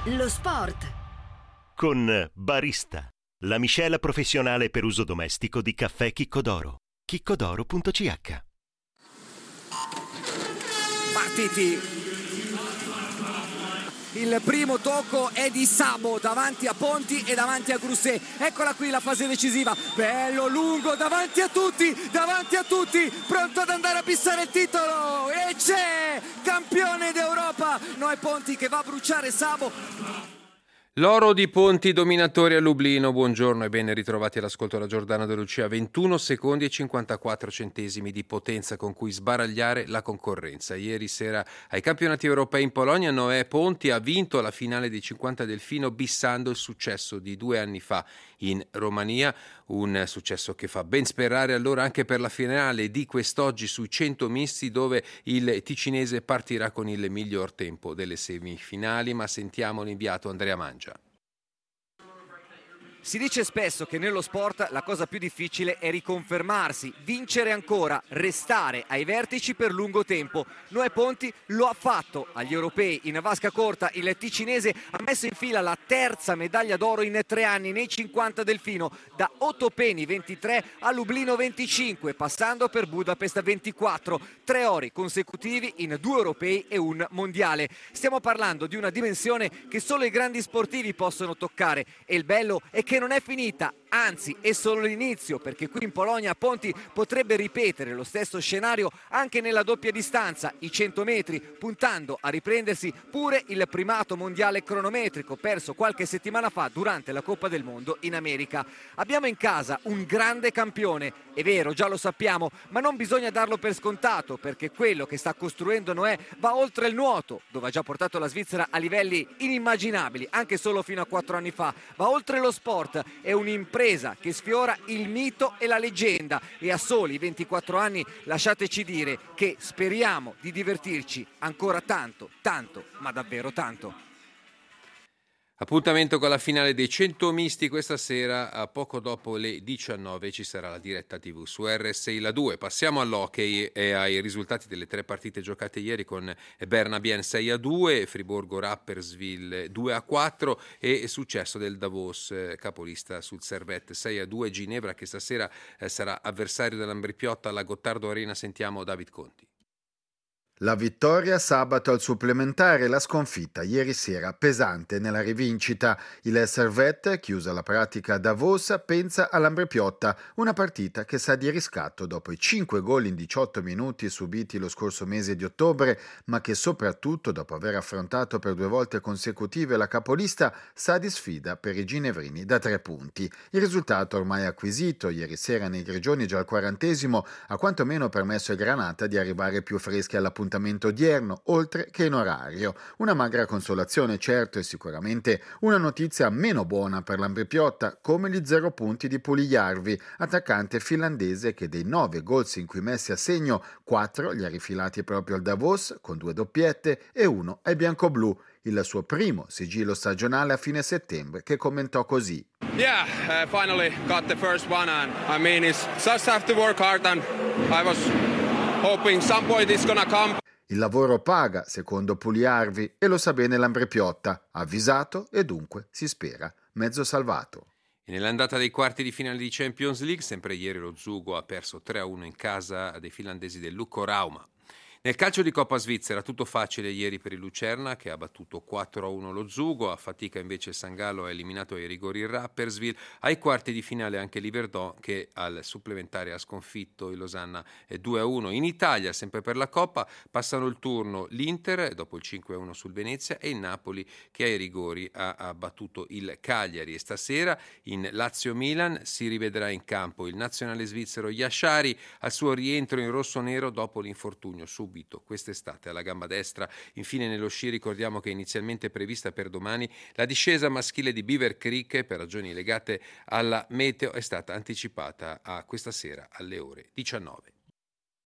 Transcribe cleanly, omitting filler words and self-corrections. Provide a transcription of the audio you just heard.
Lo sport. Con Barista, la miscela professionale per uso domestico di caffè Chiccodoro. chiccodoro.ch. Partiti. Il primo tocco è di Sabo davanti a Ponti e davanti a Grousset. Eccola qui la fase decisiva. Bello lungo davanti a tutti, pronto ad andare a bissare il titolo. E c'è campione d'Europa. No, è Ponti che va a bruciare Sabo. L'oro di Ponti dominatori a Lublino, buongiorno e ben ritrovati all'ascolto della Giordano De Lucia. 21 secondi e 54 centesimi di potenza con cui sbaragliare la concorrenza. Ieri sera ai campionati europei in Polonia Noè Ponti ha vinto la finale dei 50 delfino bissando il successo di 2 anni fa in Romania, un successo che fa ben sperare allora anche per la finale di quest'oggi sui 100 misti, dove il ticinese partirà con il miglior tempo delle semifinali, ma sentiamo l'inviato Andrea Mangia. Si dice spesso che nello sport la cosa più difficile è riconfermarsi, vincere ancora, restare ai vertici per lungo tempo. Noè Ponti lo ha fatto agli europei in vasca corta. Il ticinese ha messo in fila la terza medaglia d'oro in 3 anni nei 50 delfino, da Otopeni 23 a Lublino 25, passando per Budapest 24. 3 ori consecutivi in 2 europei e un mondiale. Stiamo parlando di una dimensione che solo i grandi sportivi possono toccare, e il bello è che non è finita, anzi è solo l'inizio, perché qui in Polonia Ponti potrebbe ripetere lo stesso scenario anche nella doppia distanza, i 100 metri, puntando a riprendersi pure il primato mondiale cronometrico perso qualche settimana fa durante la Coppa del Mondo in America. Abbiamo in casa un grande campione, è vero, già lo sappiamo, ma non bisogna darlo per scontato, perché quello che sta costruendo Noè va oltre il nuoto, dove ha già portato la Svizzera a livelli inimmaginabili, anche solo fino a 4 anni fa, va oltre lo sport. È un'impresa che sfiora il mito e la leggenda, e a soli 24 anni lasciateci dire che speriamo di divertirci ancora tanto, ma davvero tanto. Appuntamento con la finale dei 100 misti questa sera, a poco dopo le 19 ci sarà la diretta TV su RSI La 2. Passiamo all'hockey e ai risultati delle 3 partite giocate ieri, con Bernabien 6-2, Friburgo Rapperswil 2-4 e successo del Davos, capolista sul Servette 6-2. Ginevra che stasera sarà avversario dell'Ambrì-Piotta alla Gottardo Arena. Sentiamo David Conti. La vittoria sabato al supplementare, la sconfitta ieri sera pesante nella rivincita. Il Servette, chiusa la pratica a Davos, pensa all'Ambrì-Piotta, una partita che sa di riscatto dopo i 5 gol in 18 minuti subiti lo scorso mese di ottobre, ma che soprattutto dopo aver affrontato per 2 volte consecutive la capolista sa di sfida per i ginevrini da 3 punti. Il risultato ormai acquisito ieri sera nei Grigioni già al 40esimo ha quantomeno permesso ai Granata di arrivare più freschi all'appuntamento odierno, oltre che in orario. Una magra consolazione certo, e sicuramente una notizia meno buona per l'Ambrì-Piotta, come gli 0 punti di Pulijarvi, attaccante finlandese che dei 9 gol sin qui messi a segno, 4 li ha rifilati proprio al Davos con 2 doppiette e 1 ai biancoblù. Il suo primo sigillo stagionale a fine settembre, che commentò così: Yeah, finally got the first one, and I mean it's just have to work hard, and I was hoping some point it's gonna come. Il lavoro paga, secondo Pulijarvi, e lo sa bene l'Ambrì-Piotta, avvisato e dunque, si spera, mezzo salvato. E nell'andata dei quarti di finale di Champions League, sempre ieri lo Zugo ha perso 3-1 in casa dei finlandesi del Lukko Rauma. Nel calcio di Coppa Svizzera tutto facile ieri per il Lucerna, che ha battuto 4-1 lo Zugo. A fatica invece il San Gallo ha eliminato ai rigori il Rapperswil. Ai quarti di finale anche l'Yverdon, che al supplementare ha sconfitto il Losanna 2-1. In Italia, sempre per la Coppa, passano il turno l'Inter dopo il 5-1 sul Venezia e il Napoli, che ai rigori ha battuto il Cagliari. E stasera in Lazio-Milan si rivedrà in campo il nazionale svizzero Yashari al suo rientro in rosso-nero dopo l'infortunio subito quest'estate alla gamba destra. Infine nello sci ricordiamo che inizialmente prevista per domani la discesa maschile di Beaver Creek, per ragioni legate alla meteo, è stata anticipata a questa sera alle ore 19.